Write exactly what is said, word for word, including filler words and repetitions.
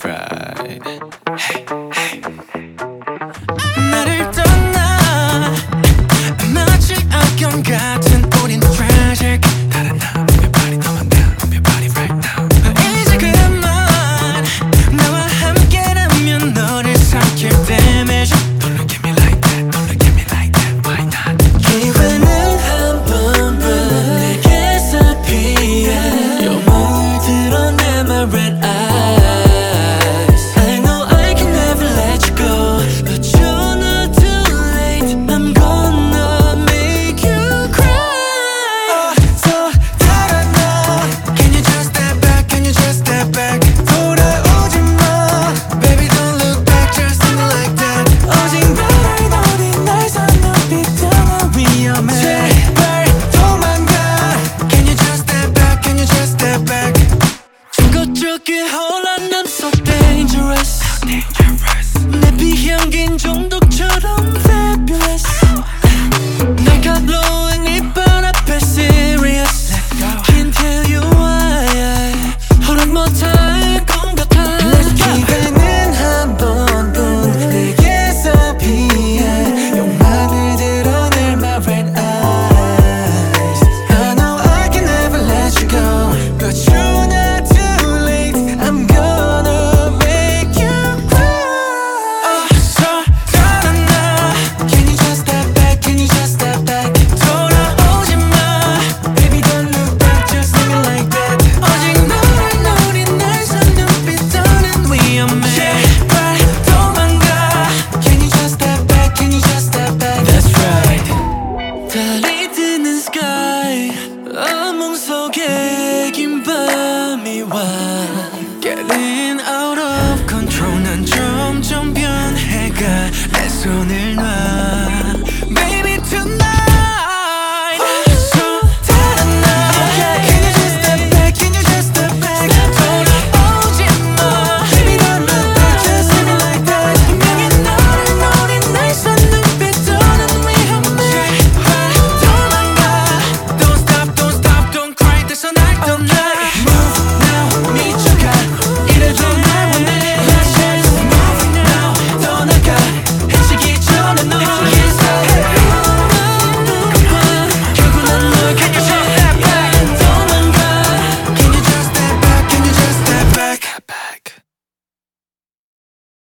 right. Hey, hey. 나를 떠나 마치 악령 같은 우린 tragic. 다른 나 move your body 너만 나 move your body right now. 이제 그만 나와 함께라면 너를 삼킬 damage. Don't look at me like that, don't look at me like that, why not? 기회는 한 번뿐 내게서 피해 영혼을 드러내 my red eyes. I know I can never let you go, but you're not too late. I'm gonna make you cry. 어서 달아나. Can you just step back, can you just step back. 돌아오지 마. Baby don't look back, just do me like that. 오직 나를 노린 날 선눈빛처럼 위험해. 제발 도망가. Can you just step back, can you just step back. 중거적인 혼란 I'm so dangerous. 내 비향긴 중독처럼 fabulous. 내가 blowing 이빨 앞에 serious. Can't tell you why I 허락 못할 것 같아. 기회는 한 번뿐 내게서 피해 욕망을 드러낼 my red eyes. I know I can never let you go, but you're not too late. I'm gonna make you cry. 어서 달아나. Can you just step back, can you just step back. 돌아오지 마. Baby don't look back, just leave me like that. 오직 너를 노린 날 선눈빛처럼 위험해. 제발 도망가. Can you just step back, can you just step back. That's right. 달이 드는 sky 암몽 속에 긴 밤이 와. Getting out of control 난 점점 변해가 내 손을 놔.